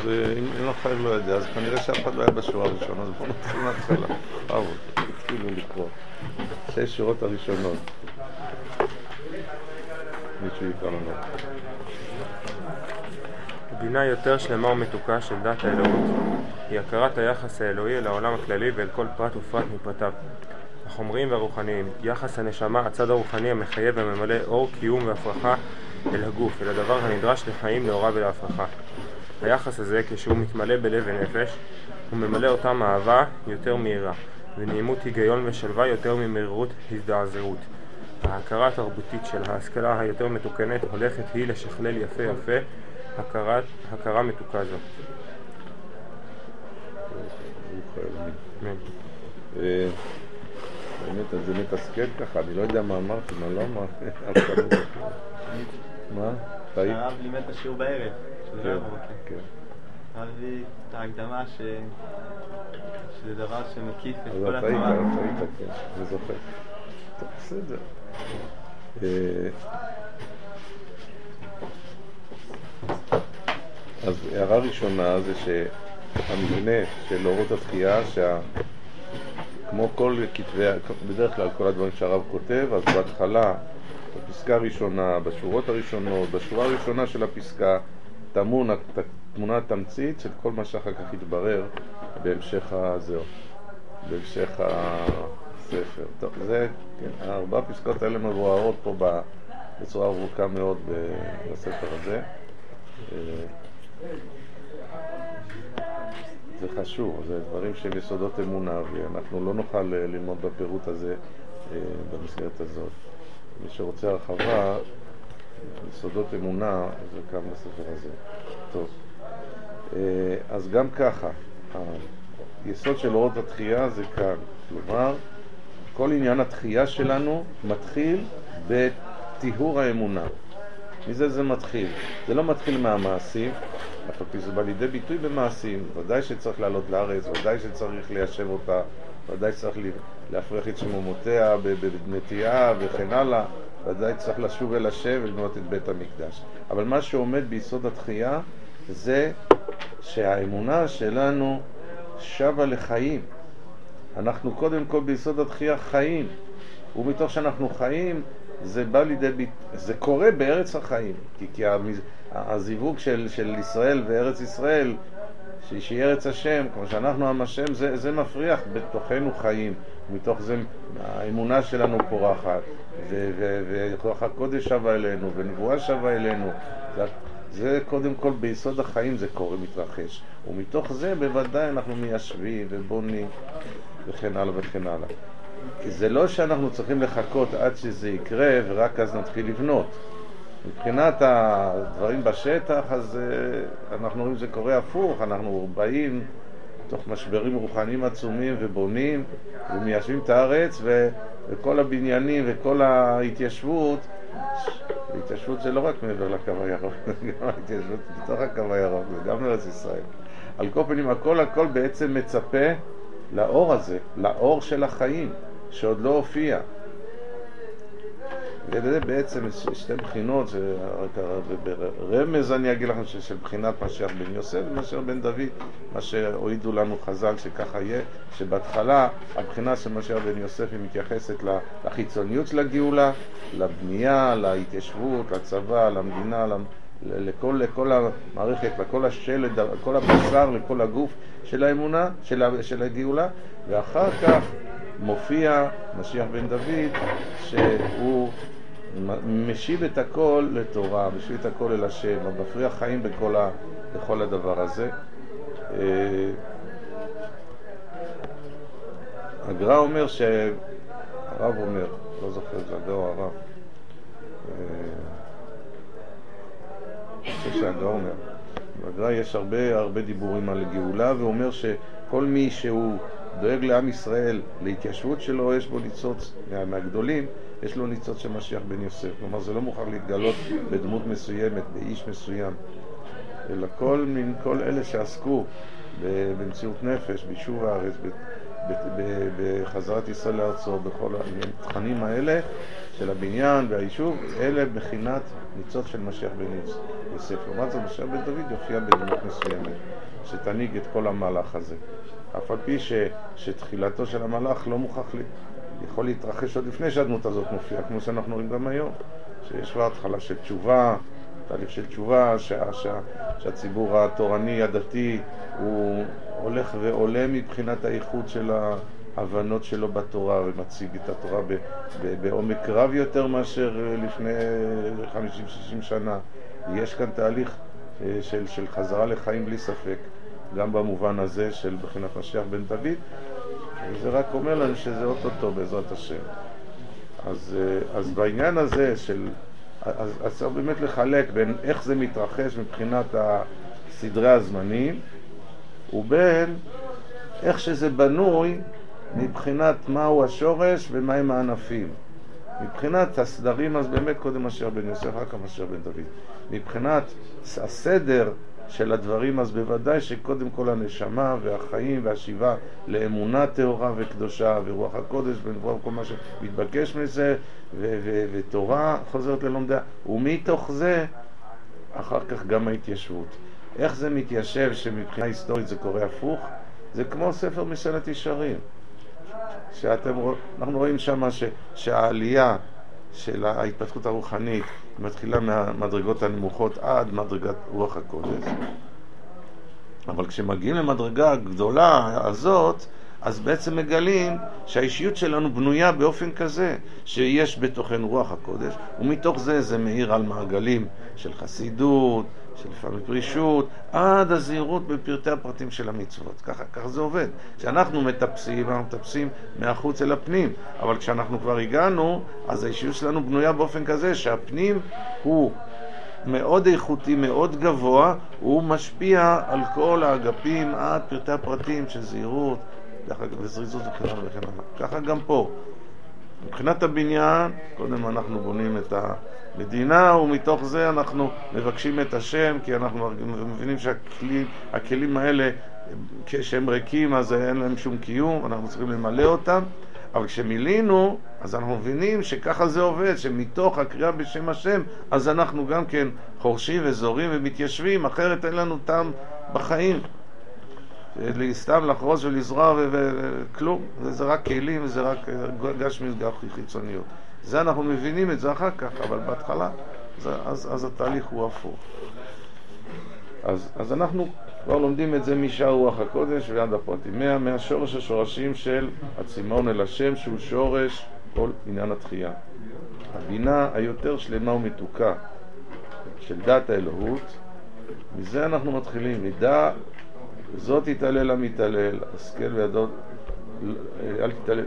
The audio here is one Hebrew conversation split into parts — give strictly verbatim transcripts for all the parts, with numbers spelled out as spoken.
אם לא חייב לא יודע, אז כנראה שאף אחד לא היה בשורה הראשונה, אז בואו נתחיל מההתחלה. ברור, תתחילו לקרוא. שש שורות הראשונות. מישהו יקרא לנו. בינה יותר שלמה ומתוקה של דת האלוהות היא הכרת היחס האלוהי אל העולם הכללי ואל כל פרט ופרט מפרטיו, החומריים והרוחניים. יחס הנשמה, הצד הרוחני המחייב וממלא אור, קיום והפרחה אל הגוף, אל הדבר הנדרש לחיים, להוראה ולהפרחה. היחס הזה, כשהוא מתמלא בלב ונפש, הוא ממלא אותם אהבה יותר מהירה, ונעימות היגיון ושלווה יותר ממרירות הזדעזעות. ההכרה התרבותית של ההשכלה היותר מתוקנת הולכת היא לשכלל יפה יפה הכרת, הכרה מתוקה זו. באמת, זה מתסכל ככה, אני לא יודע מה אמרתי, מה לא אמרתי. מה? הרב לימד את השיעור בערב. כן, כן. הרב הביא את ההקדמה שזה דבר שמקיף את כל התורה. אז אתה היית, אתה היית, כן, אני זוכר. טוב, בסדר. אז הערה ראשונה זה שהמבנה של אורות התחייה, כמו כל כתבי, בדרך כלל כל הדברים שהרב כותב, אז בהתחלה, בפסקה הראשונה, בשורות הראשונות, בשורה הראשונה של הפסקה, תמון, תמונה תמצית של כל מה שאחר כך יתברר בהמשך הזהו, בהמשך הספר. טוב, זה, כן, ארבע הפסקאות האלה מבוארות פה בצורה ארוכה מאוד בספר הזה. זה חשוב, זה דברים של יסודות אמונה, ואנחנו לא נוכל ללמוד בפירוט הזה במסגרת הזאת. מי שרוצה הרחבה, יסודות אמונה, זה כאן בספר הזה. טוב, אז גם ככה, היסוד של אורות התחייה זה כאן. כלומר, כל עניין התחייה שלנו מתחיל בטיהור האמונה. מזה זה מתחיל. זה לא מתחיל מהמעשים, אבל זה בא לידי ביטוי במעשים. ודאי שצריך לעלות לארץ, ודאי שצריך ליישב אותה, ודאי שצריך להפריח את שמומותיה בנטייה וכן הלאה, ודאי צריך לשוב אל השם ולבנות את בית המקדש. אבל מה שעומד ביסוד התחייה זה שהאמונה שלנו שווה לחיים. אנחנו קודם כל ביסוד התחייה חיים, ומתוך שאנחנו חיים זה בא לידי ביטוי, זה קורה בארץ החיים, כי, כי הזיווג של, של ישראל וארץ ישראל, שהיא ארץ השם, כמו שאנחנו עם השם, זה, זה מפריח בתוכנו חיים, ומתוך זה האמונה שלנו פורחת, וכוח הקודש שווה אלינו, ונבואה שווה אלינו. זה, זה קודם כל ביסוד החיים זה קורה, מתרחש, ומתוך זה בוודאי אנחנו מיישבים ובונים וכן הלאה וכן הלאה. זה לא שאנחנו צריכים לחכות עד שזה יקרה ורק אז נתחיל לבנות. מבחינת הדברים בשטח, אז אנחנו רואים שזה קורה הפוך. אנחנו באים תוך משברים רוחניים עצומים ובונים ומיישבים את הארץ, ו- וכל הבניינים וכל ההתיישבות, ההתיישבות זה לא רק מעבר לקו הירוק, גם ההתיישבות בתוך הקו הירוק, זה גם ארץ ישראל. על כל פנים, הכל הכל בעצם מצפה לאור הזה, לאור של החיים, שעוד לא הופיע. וזה בעצם שתי בחינות, ברמז אני אגיד לכם של בחינת משיח בן יוסף ומשיח בן דוד, מה שהועידו לנו חז"ל שככה יהיה, שבהתחלה הבחינה של משיח בן יוסף היא מתייחסת לחיצוניות של הגאולה, לבנייה, להתיישבות, לצבא, למדינה, לכל, לכל המערכת, לכל השלד, לכל הבשר, לכל הגוף של האמונה, של, של הגאולה, ואחר כך מופיע משיח בן דוד שהוא משיב את הכל לתורה, משיב את הכל אל השם, מפריח חיים בכל, ה, בכל הדבר הזה. הגר"א אומר שהרב אומר, לא זוכר את זה, הגר"א או הרב, אני חושב שהגר"א אומר, בגר"א יש הרבה הרבה דיבורים על גאולה, ואומר שכל מי שהוא דואג לעם ישראל, להתיישבות שלו, יש בו ניצוץ מהגדולים, יש לו ניצוץ של משיח בן יוסף. כלומר, זה לא מוכרח להתגלות בדמות מסוימת, באיש מסוים, אלא כל, מן, כל אלה שעסקו במציאות נפש, ביישוב הארץ, בחזרת ישראל לארצו, בכל התכנים האלה של הבניין והיישוב, אלה בחינת ניצוץ של משיח בן יוסף. לעומת זאת, משיח בן דוד יופיע בדמות מסוימת, שתנהיג את כל המהלך הזה. אף על פי ש, שתחילתו של המהלך לא מוכרח לי, יכול להתרחש עוד לפני שהדמות הזאת מופיעה, כמו שאנחנו רואים גם היום, שיש כבר התחלה של תשובה, תהליך של תשובה, שה, שה, שהציבור התורני, הדתי, הוא הולך ועולה מבחינת האיכות של ההבנות שלו בתורה, ומציג את התורה ב, ב, בעומק רב יותר מאשר לפני חמישים שישים שנה. יש כאן תהליך של, של חזרה לחיים בלי ספק, גם במובן הזה של בחינת משיח בן דוד, וזה רק אומר לנו שזה אוטוטו בעזרת השם. אז, אז בעניין הזה של, אז, אז צריך באמת לחלק בין איך זה מתרחש מבחינת סדרי הזמנים, ובין איך שזה בנוי מבחינת מהו השורש ומהם הענפים. מבחינת הסדרים, אז באמת קודם משיח בן יוסף, רק משיח בן דוד. מבחינת הסדר של הדברים, אז בוודאי שקודם כל הנשמה והחיים והשיבה לאמונה טהורה וקדושה ורוח הקודש ונבואה וכל מה שמתבקש מזה ו- ו- ותורה חוזרת ללומדיה, ומתוך זה אחר כך גם ההתיישבות. איך זה מתיישב שמבחינה היסטורית זה קורה הפוך? זה כמו ספר מסילת ישרים, שאתם רוא... אנחנו רואים שמה ש... שהעלייה של ההתפתחות הרוחנית מתחילה מהמדרגות הנמוכות עד מדרגת רוח הקודש, אבל כשמגיעים למדרגה הגדולה הזאת, אז בעצם מגלים שהאישיות שלנו בנויה באופן כזה שיש בתוכן רוח הקודש, ומתוך זה זה מאיר על מעגלים של חסידות, של לפעמים פרישות, עד הזהירות בפרטי הפרטים של המצוות. ככה, ככה זה עובד. כשאנחנו מטפסים, אנחנו מטפסים מהחוץ אל הפנים, אבל כשאנחנו כבר הגענו, אז האישיות שלנו בנויה באופן כזה שהפנים הוא מאוד איכותי, מאוד גבוה, הוא משפיע על כל האגפים עד פרטי הפרטים של זהירות וזריזות וכן הלאה וכן הלאה. ככה גם פה. מבחינת הבניין, קודם אנחנו בונים את המדינה, ומתוך זה אנחנו מבקשים את השם, כי אנחנו מבינים שהכלים האלה, כשהם ריקים, אז אין להם שום קיום, אנחנו צריכים למלא אותם. אבל כשמילינו, אז אנחנו מבינים שככה זה עובד, שמתוך הקריאה בשם השם, אז אנחנו גם כן חורשים וזורים ומתיישבים, אחרת אין לנו טעם בחיים. סתם לחרוש ולזרוע וכלום, זה רק כלים, זה רק גשמיות חיצוניות. זה אנחנו מבינים את זה אחר כך, אבל בהתחלה, אז, אז התהליך הוא הפוך. אז, אז אנחנו כבר לומדים את זה משאר רוח הקודש ועד הפרטים. מה, מהשורש השורשים של הצימון אל השם, שהוא שורש כל עניין התחייה. הבינה היותר שלמה ומתוקה של דת האלוהות, מזה אנחנו מתחילים. מידה זאת יתעלל המתעלל, השכל וידו, אל תתעלל,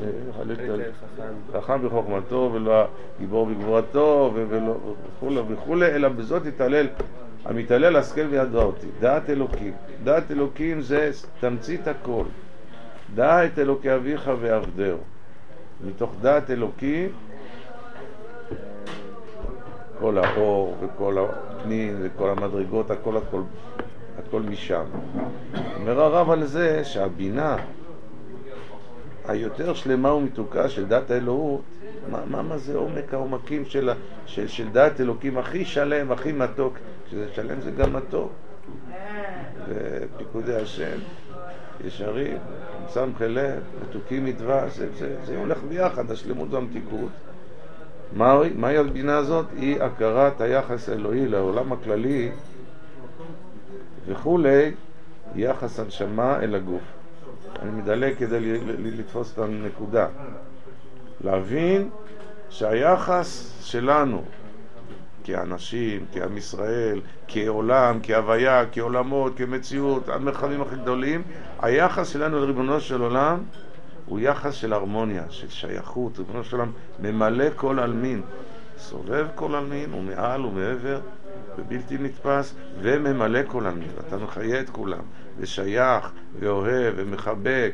חכם בחוכמתו ולא גיבור בגבורתו וכו' וכו', אלא בזאת יתעלל המתעלל, השכל וידו אותי. דעת אלוקים, דעת אלוקים זה תמצית הכל. דע את אלוקי אביך ועבדהו. מתוך דעת אלוקים כל האור וכל הפנים וכל המדרגות, הכל הכל הכל משם. אומר הרב על זה שהבינה היותר שלמה ומתוקה של דת האלוהות, מה, מה, מה זה עומק העומקים של, של, של דת אלוקים, הכי שלם, הכי מתוק. כשזה שלם זה גם מתוק. ופיקודי השם ישרים, סמכי לב, מתוקים מדבש, זה, זה, זה הולך ביחד, השלמות והמתיקות. מהי מה הבינה הזאת? היא הכרת היחס האלוהי לעולם הכללי וכולי, יחס הנשמה אל הגוף. אני מדלג כדי לתפוס את הנקודה. להבין שהיחס שלנו כאנשים, כעם ישראל, כעולם, כהוויה, כעולמות, כמציאות, המרחבים הכי גדולים, היחס שלנו לריבונו של עולם הוא יחס של הרמוניה, של שייכות. ריבונו של עולם ממלא כל אלמין, סובב כל אלמין, הוא מעל ומעבר ובלתי נתפס, וממלא כל אלמין. אתה מחיה את כולם, ושייך, ואוהב, ומחבק.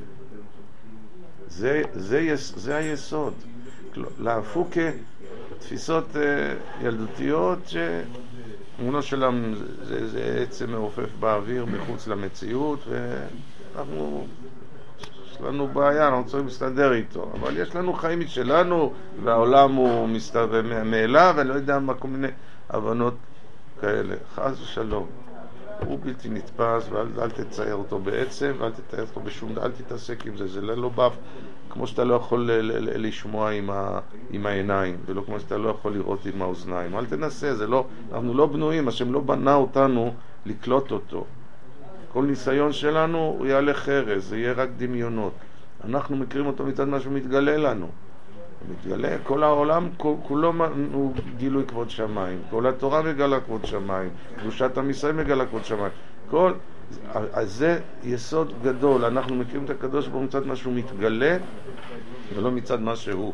זה, זה, זה היסוד. להפוך כתפיסות ילדותיות שאמונו שלם זה, זה עצם מעופף באוויר מחוץ למציאות, ואנחנו יש לנו בעיה, אנחנו צריכים להסתדר איתו, אבל יש לנו חיים משלנו, והעולם הוא מסתדר מאליו, ואני לא יודע מה כל מיני הבנות כאלה. חס ושלום. הוא בלתי נתפס, ואל אל תצייר אותו בעצם, ואל תתאר אותו בשום, אל תתעסק עם זה, זה לא בא, כמו שאתה לא יכול ל- ל- ל- לשמוע עם, ה- עם העיניים, ולא כמו שאתה לא יכול לראות עם האוזניים. אל תנסה, זה לא, אנחנו לא בנויים, השם לא בנה אותנו לקלוט אותו. כל ניסיון שלנו הוא יעלה חרס, זה יהיה רק דמיונות. אנחנו מכירים אותו מצד מה שהוא מתגלה לנו. מתגלה, כל העולם כולו הוא גילוי כבוד שמיים, כל התורה מגלה כבוד שמיים, קדושת עם ישראל מגלה כבוד שמיים. כל, אז זה יסוד גדול, אנחנו מכירים את הקדוש ברוך הוא מצד מה שהוא מתגלה ולא מצד מה שהוא.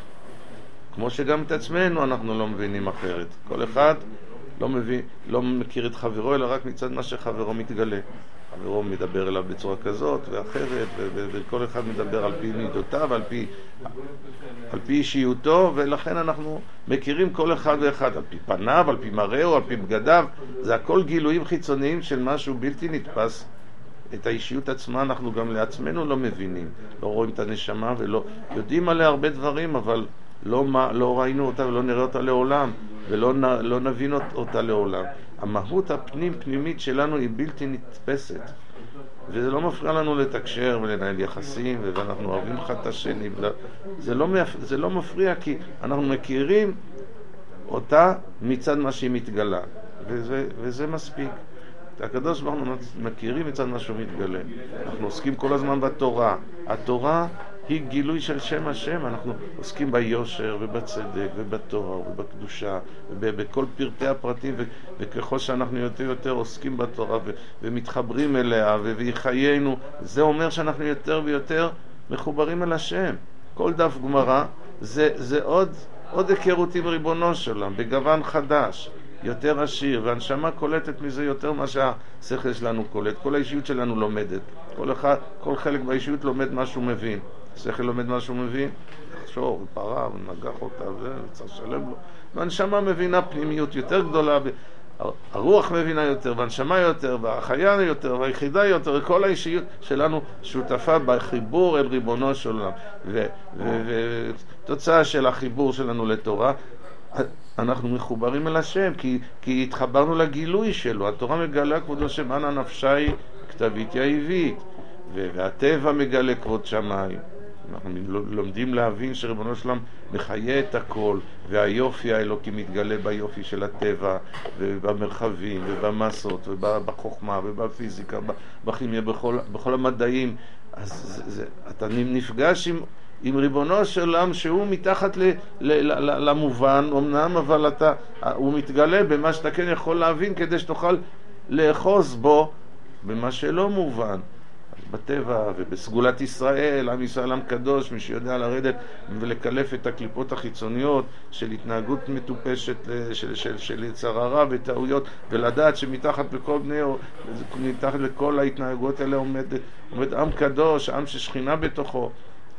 כמו שגם את עצמנו אנחנו לא מבינים אחרת. כל אחד לא מבין, לא מכיר את חברו אלא רק מצד מה שחברו מתגלה. חברו מדבר אליו בצורה כזאת ואחרת, וכל אחד מדבר על פי מידותיו, על פי, על פי אישיותו, ולכן אנחנו מכירים כל אחד ואחד, על פי פניו, על פי מראהו, על פי בגדיו. זה הכל גילויים חיצוניים של משהו בלתי נתפס. את האישיות עצמה אנחנו גם לעצמנו לא מבינים, לא רואים את הנשמה ולא יודעים עליה הרבה דברים, אבל לא, לא ראינו אותה ולא נראה אותה לעולם, ולא לא נבין אותה לעולם. המהות הפנים פנימית שלנו היא בלתי נתפסת, וזה לא מפריע לנו לתקשר ולנהל יחסים, ואנחנו אוהבים אחד את השני. זה לא, זה לא מפריע, כי אנחנו מכירים אותה מצד מה שהיא מתגלה, וזה, וזה מספיק. הקדוש ברוך הוא מכירים מצד מה שהוא מתגלה. אנחנו עוסקים כל הזמן בתורה. התורה היא גילוי של שם השם. אנחנו עוסקים ביושר ובצדק ובתורה ובקדושה ובכל פרטי הפרטים, וככל שאנחנו יותר יותר עוסקים בתורה ומתחברים אליה והיא חיינו, זה אומר שאנחנו יותר ויותר מחוברים אל השם. כל דף גמרא זה, זה עוד, עוד היכרות עם ריבונו שלם, בגוון חדש, יותר עשיר, והנשמה קולטת מזה יותר מה שהשכל שלנו קולט. כל האישיות שלנו לומדת, כל, אחד, כל חלק באישיות לומד מה שהוא מבין. השכל לומד מה שהוא מבין, לחשוב, פרה, ונגח אותה, וצריך לשלם לו. והנשמה מבינה פנימיות יותר גדולה, הרוח מבינה יותר, והנשמה יותר, והחיה יותר, והיחידה יותר, וכל האישיות שלנו שותפה בחיבור אל ריבונו של עולם. ותוצאה של החיבור שלנו לתורה, אנחנו מחוברים אל השם, כי, כי התחברנו לגילוי שלו. התורה מגלה כבוד השם, אנא נפשי כתבית יאיבית, והטבע מגלה כבוד שמיים. אנחנו לומדים להבין שריבונו שלם מחיה את הכל, והיופי האלוקי מתגלה ביופי של הטבע, ובמרחבים, ובמסות, ובחוכמה, ובפיזיקה, בכימיה, בכל, בכל המדעים. אז זה, זה, אתה נפגש עם, עם ריבונו של עולם שהוא מתחת ל, ל, ל, למובן, אמנם, אבל אתה, הוא מתגלה במה שאתה כן יכול להבין, כדי שתוכל לאחוז בו במה שלא מובן. בטבע ובסגולת ישראל, עם ישראל עם קדוש, מי שיודע לרדת ולקלף את הקליפות החיצוניות של התנהגות מטופשת, של, של, של יצר הרע וטעויות, ולדעת שמתחת לכל בני, מתחת לכל ההתנהגות האלה עומד, עומד עם קדוש, עם ששכינה בתוכו.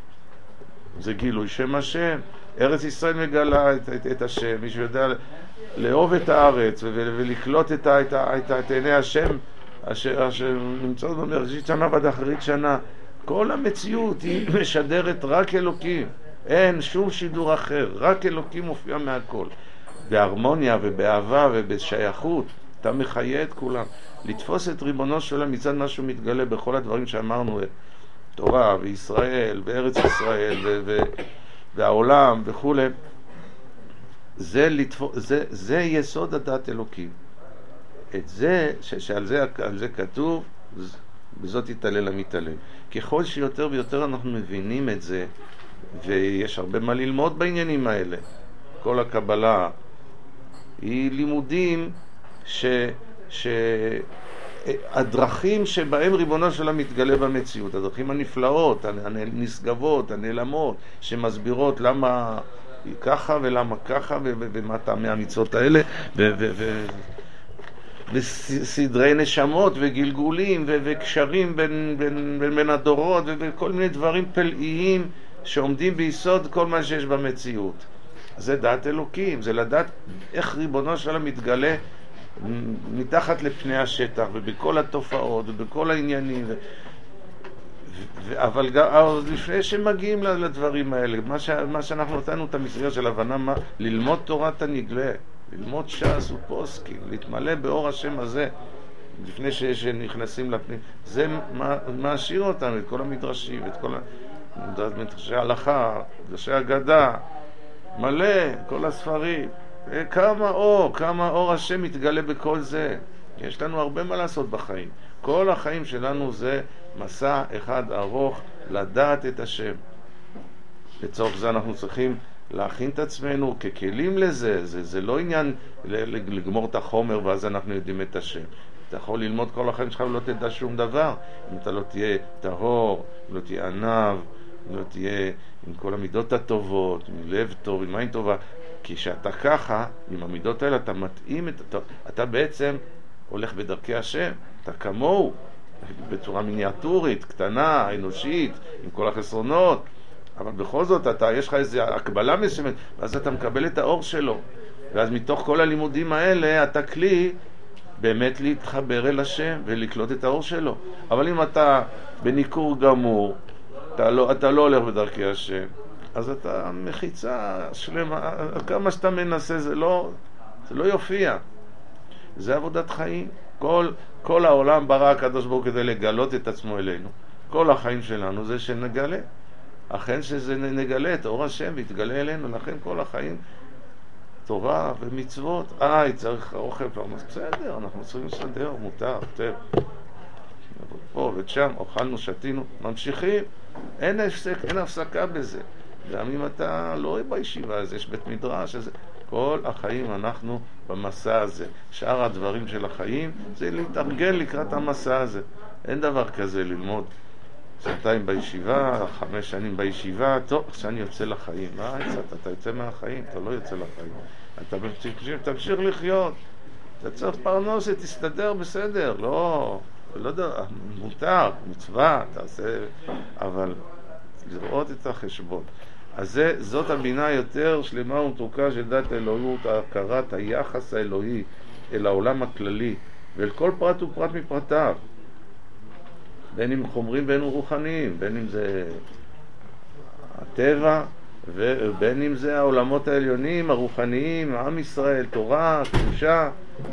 זה גילוי שם השם. ארץ ישראל מגלה את, את, את השם, מי שיודע לאהוב את הארץ ולקלוט את, את, את, את עיני השם, אשר, אשר נמצאות במראשית שנה ועד אחרית שנה. כל המציאות היא משדרת רק אלוקים, אין שום שידור אחר, רק אלוקים מופיע מהכל, בהרמוניה ובאהבה ובשייכות. אתה מחיה את כולם, לתפוס את ריבונו של עולם מצד משהו מתגלה בכל הדברים שאמרנו, תורה וישראל וארץ ישראל ו- ו- והעולם וכו'. זה, לתפוס, זה, זה יסוד הדת אלוקים. את זה, ש- שעל זה, על זה כתוב, בזאת יתעלל המתעלל. ככל שיותר ויותר אנחנו מבינים את זה, ויש הרבה מה ללמוד בעניינים האלה. כל הקבלה היא לימודים ש... ש... הדרכים שבהם ריבונו של עולם מתגלה במציאות, הדרכים הנפלאות, הנשגבות, הנעלמות, שמסבירות למה ככה ולמה ככה ומה טעמי המצוות האלה, וסדרי נשמות וגלגולים וקשרים בין, בין, בין, בין הדורות וכל מיני דברים פלאיים שעומדים ביסוד כל מה שיש במציאות. זה דעת אלוקים, זה לדעת איך ריבונו של עולם מתגלה מתחת לפני השטח ובכל התופעות ובכל העניינים, ו... ו- אבל גם לפני שמגיעים לדברים האלה, מה, ש- מה שאנחנו נתנו את המסגרת של הבנה, מה, ללמוד תורת הנגלה, ללמוד ש"ס ופוסקים, להתמלא באור השם הזה, לפני ש- שנכנסים לפנים, זה מה- מעשיר אותנו, את כל המדרשים, את כל מדרשי ההלכה, מדרשי הגדה, מלא, כל הספרים. כמה אור, כמה אור השם מתגלה בכל זה. יש לנו הרבה מה לעשות בחיים. כל החיים שלנו זה מסע אחד ארוך לדעת את השם. לצורך זה אנחנו צריכים להכין את עצמנו ככלים לזה. זה, זה לא עניין לגמור את החומר ואז אנחנו יודעים את השם. אתה יכול ללמוד כל החיים שלך ולא תדע שום דבר. אם אתה לא תהיה טהור, אם לא תהיה ענב, אם לא תהיה עם כל המידות הטובות, עם לב טוב, עם עין טובה. כי שאתה ככה, עם המידות האלה, אתה מתאים את... אתה, אתה בעצם הולך בדרכי השם. אתה כמוהו, בצורה מיניאטורית, קטנה, אנושית, עם כל החסרונות. אבל בכל זאת, אתה, יש לך איזו הקבלה מסוימת, ואז אתה מקבל את האור שלו. ואז מתוך כל הלימודים האלה, אתה כלי באמת להתחבר אל השם ולקלוט את האור שלו. אבל אם אתה בניקור גמור, אתה לא, אתה לא הולך בדרכי השם, אז אתה מחיצה שלמה, כמה שאתה מנסה זה לא, זה לא יופיע. זה עבודת חיים. כל, כל העולם ברא הקדוש ברוך הוא כדי לגלות את עצמו אלינו. כל החיים שלנו זה שנגלה. אכן שזה נגלה את אור השם והתגלה אלינו, לכן כל החיים תורה ומצוות. אה, צריך אוכל פרמס, בסדר, אנחנו צריכים לסדר, מותר, טוב. פה ושם, אוכלנו, שתינו, ממשיכים. אין הפסק, אין הפסקה בזה. גם אם אתה לא רואה בישיבה, אז יש בית מדרש, אז כל החיים אנחנו במסע הזה. שאר הדברים של החיים זה להתארגן לקראת המסע הזה. אין דבר כזה ללמוד שנתיים בישיבה, חמש שנים בישיבה, טוב, עכשיו אני יוצא לחיים. מה יצאת? אתה יוצא מהחיים, אתה לא יוצא לחיים. אתה תמשיך לחיות. אתה צריך פרנסה, תסתדר בסדר, לא, לא יודע, מותר, מצווה, תעשה, אבל לראות את החשבון. אז זה, זאת הבינה יותר שלמה ומתוקה של דת האלוהות, הכרת היחס האלוהי אל העולם הכללי, ואל כל פרט ופרט מפרטיו. בין אם חומרים בין רוחניים, בין אם זה הטבע, ובין אם זה העולמות העליונים, הרוחניים, עם ישראל, תורה, קדושה.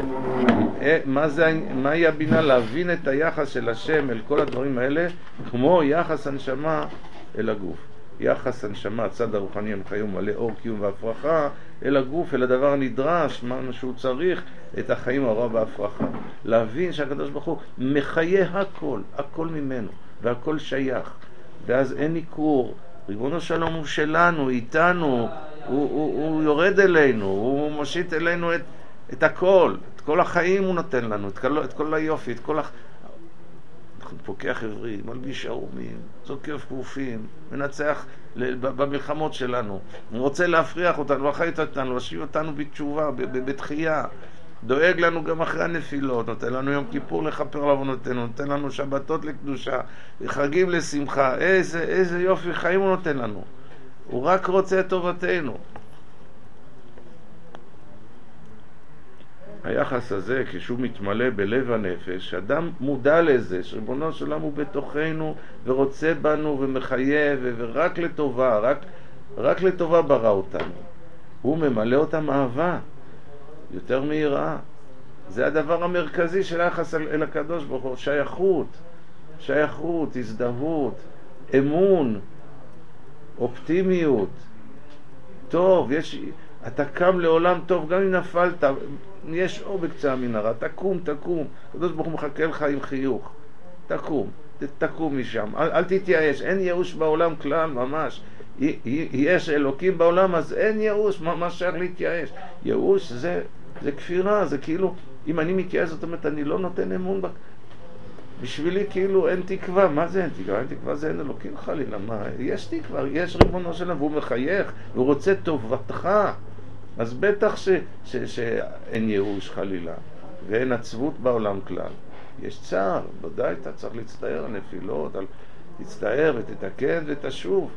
מה זה, מהי הבינה? להבין את היחס של השם אל כל הדברים האלה, כמו יחס הנשמה אל הגוף. יחס הנשמה, הצד הרוחני המחיה ומלא אור, קיום והפרחה, אל הגוף, אל הדבר הנדרש, מה שהוא צריך, את החיים הרע וההפרחה. להבין שהקדוש ברוך הוא מחיה הכל, הכל ממנו, והכל שייך. ואז אין ניכור. ריבונו שלום הוא שלנו, איתנו, הוא, הוא, הוא יורד אלינו, הוא מושיט אלינו את, את הכל, את כל החיים הוא נותן לנו, את כל, את כל היופי, את כל הח... אנחנו פוקח עברי, מלביש ערומים, זוקף כפופים, מנצח במלחמות שלנו. הוא רוצה להפריח אותנו, להחיות אותנו, להשיב אותנו בתשובה, בתחייה. דואג לנו גם אחרי הנפילות, נותן לנו יום כיפור לכפר על עוונותינו, נותן לנו שבתות לקדושה, חגים לשמחה. איזה, איזה יופי חיים הוא נותן לנו. הוא רק רוצה את טובתנו. היחס הזה, כשהוא מתמלא בלב הנפש, אדם מודע לזה, שריבונו של עולם הוא בתוכנו ורוצה בנו ומחייב, ורק לטובה, רק, רק לטובה ברא אותנו. הוא ממלא אותם אהבה, יותר מיראה. זה הדבר המרכזי של היחס אל, אל הקדוש ברוך הוא, שייכות, שייכות, הזדהות, אמון, אופטימיות. טוב, יש... אתה קם לעולם טוב, גם אם נפלת, יש אור בקצה המנהרה, תקום, תקום. הקדוש ברוך הוא מחכה לך עם חיוך. תקום, תקום משם, אל, אל תתייאש, אין ייאוש בעולם כלל, ממש. יש אלוקים בעולם, אז אין ייאוש, מה שייך להתייאש? ייאוש זה, זה כפירה, זה כאילו, אם אני מתייאש, זאת אומרת, אני לא נותן אמון ב... בשבילי כאילו אין תקווה. מה זה אין תקווה? אין תקווה זה אין אלוקים חלילה. מה? יש תקווה, יש ריבונו שלנו, והוא מחייך, והוא רוצה טובתך. אז בטח ש, ש, שאין ייאוש חלילה, ואין עצבות בעולם כלל. יש צער, ודאי אתה צריך להצטער על נפילות, על... תצטער ותתקן ותשוב.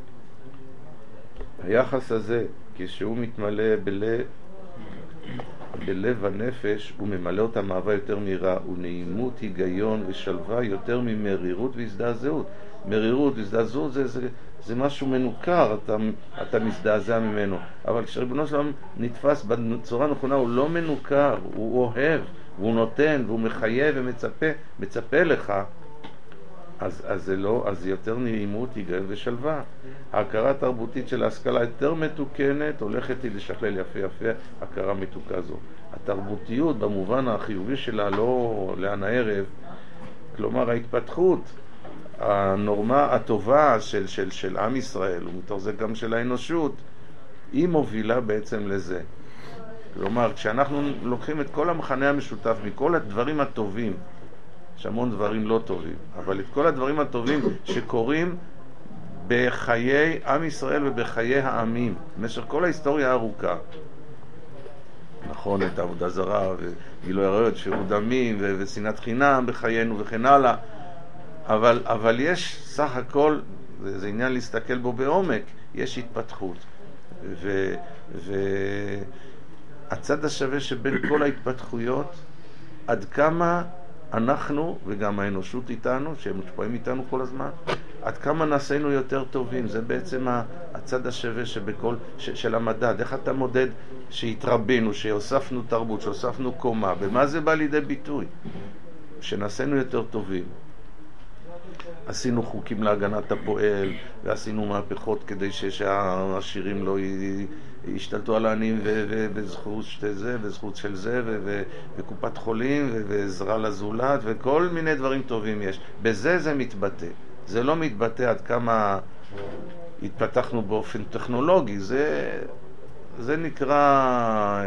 היחס הזה, כשהוא מתמלא בלב, בלב הנפש וממלא אותה מאהבה יותר מהירה, ונעימות, היגיון ושלווה יותר ממרירות והזדעזעות. מרירות והזדעזעות זה, זה, זה משהו מנוכר, אתה, אתה מזדעזע ממנו. אבל כשריבונו של עולם נתפס בצורה נכונה, הוא לא מנוכר, הוא אוהב, והוא נותן, והוא מחייב ומצפה, מצפה לך. אז, אז זה לא, אז זה יותר נעימות, היגיון ושלווה. ההכרה התרבותית של ההשכלה יותר מתוקנת, הולכת היא לשכלל יפה יפה הכרה מתוקה זו. התרבותיות במובן החיובי שלה, לא לאן הערב, כלומר ההתפתחות, הנורמה הטובה של, של, של עם ישראל, ומתוך זה גם של האנושות, היא מובילה בעצם לזה. כלומר, כשאנחנו לוקחים את כל המחנה המשותף מכל הדברים הטובים, יש המון דברים לא טובים, אבל את כל הדברים הטובים שקורים בחיי עם ישראל ובחיי העמים, במשך כל ההיסטוריה הארוכה. נכון, את העבודה זרה וגילוי עריות, שירות דמים ושנאת חינם בחיינו וכן הלאה, אבל, אבל יש סך הכל, זה, זה עניין להסתכל בו בעומק, יש התפתחות. ו, והצד השווה שבין כל ההתפתחויות, עד כמה אנחנו וגם האנושות איתנו, שהם מושפעים איתנו כל הזמן, עד כמה נעשינו יותר טובים. זה בעצם הצד השווה שבכל, ש, של המדד. איך אתה מודד שהתרבינו, שהוספנו תרבות, שהוספנו קומה? במה זה בא לידי ביטוי? שנעשינו יותר טובים. עשינו חוקים להגנת הפועל, ועשינו מהפכות כדי שהעשירים לא ישתלטו על העניים, וזכות של זה, וזכות של זה, וקופת חולים, ועזרה לזולת, וכל מיני דברים טובים יש. בזה זה מתבטא. זה לא מתבטא עד כמה התפתחנו באופן טכנולוגי. זה, זה נקרא...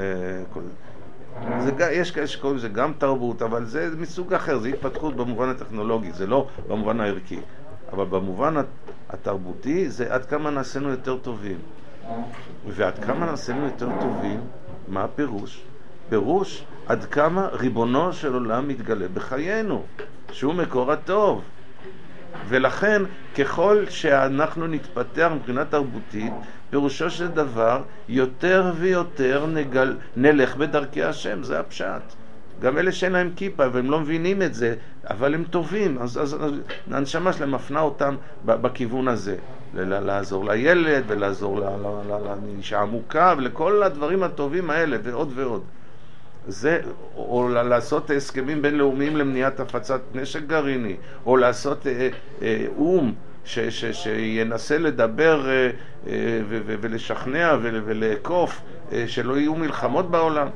זה, יש כאלה שקוראים זה גם תרבות, אבל זה מסוג אחר, זה התפתחות במובן הטכנולוגי, זה לא במובן הערכי. אבל במובן התרבותי זה עד כמה נעשינו יותר טובים. ועד כמה נעשינו יותר טובים, מה הפירוש? פירוש עד כמה ריבונו של עולם מתגלה בחיינו, שהוא מקור הטוב. ולכן ככל שאנחנו נתפתח מבחינה תרבותית, פירושו של דבר יותר ויותר נגל, נלך בדרכי השם. זה הפשט. גם אלה שאין להם כיפה והם לא מבינים את זה, אבל הם טובים, אז, אז, אז הנשמה שלהם מפנה אותם בכיוון הזה, לעזור לילד ולעזור לאישה עמוקה ולכל הדברים הטובים האלה ועוד ועוד. זה, או לעשות הסכמים בינלאומיים למניעת הפצת נשק גרעיני, או לעשות אה, אה, אום ש, ש, שינסה לדבר אה, אה, ו, ו, ולשכנע ול, ולעקוף אה, שלא יהיו מלחמות בעולם,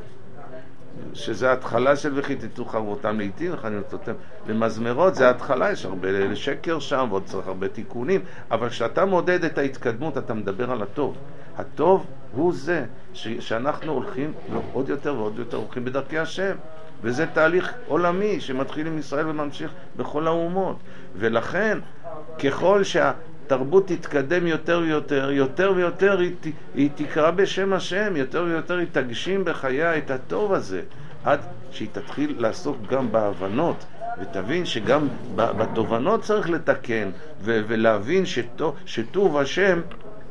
שזה ההתחלה של וכיתתו חרבותם לעתים וחניתותיהם למזמרות. זה ההתחלה, יש הרבה שקר שם ועוד צריך הרבה תיקונים, אבל כשאתה מודד את ההתקדמות אתה מדבר על הטוב. הטוב הוא זה ש- שאנחנו הולכים עוד יותר ועוד יותר הולכים בדרכי השם, וזה תהליך עולמי שמתחיל עם ישראל וממשיך בכל האומות. ולכן ככל שהתרבות תתקדם יותר ויותר, יותר ויותר היא, היא תקרא בשם השם, יותר ויותר היא תגשים בחייה את הטוב הזה, עד שהיא תתחיל לעסוק גם בהבנות, ותבין שגם בתובנות צריך לתקן, ו- ולהבין שטוב, שטוב השם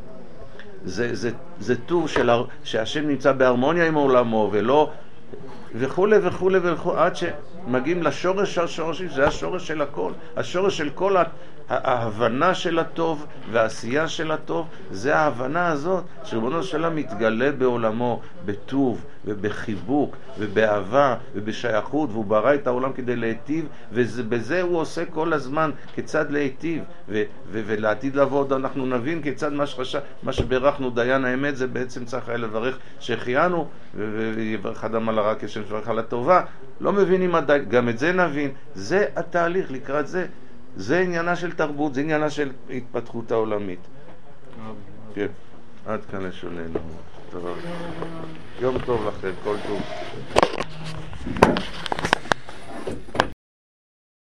זה, זה, זה טוב של, שהשם נמצא בהרמוניה עם עולמו, ולא וכו' וכו' וכו', עד שמגיעים לשורש השורשים. זה השורש של הכל, השורש של כל ההבנה של הטוב והעשייה של הטוב. זה ההבנה הזאת שריבונו של עולם מתגלה בעולמו בטוב ובחיבוק ובאהבה ובשייכות, והוא ברא את העולם כדי להיטיב, ובזה הוא עושה כל הזמן כיצד להיטיב, ו- ו- ולעתיד לעבוד אנחנו נבין כיצד מה שחשב, מה שברכנו דיין האמת, זה בעצם צריך היה לברך שהחיינו ויברך אדם על הרע כשם שברך על הטובה. לא מבינים עדיין, גם את זה נבין. זה התהליך לקראת זה. זה עניינה של תרבות, זה עניינה של התפתחות העולמית. כן, עד כאן לשוננו. יום טוב לכם, כל טוב.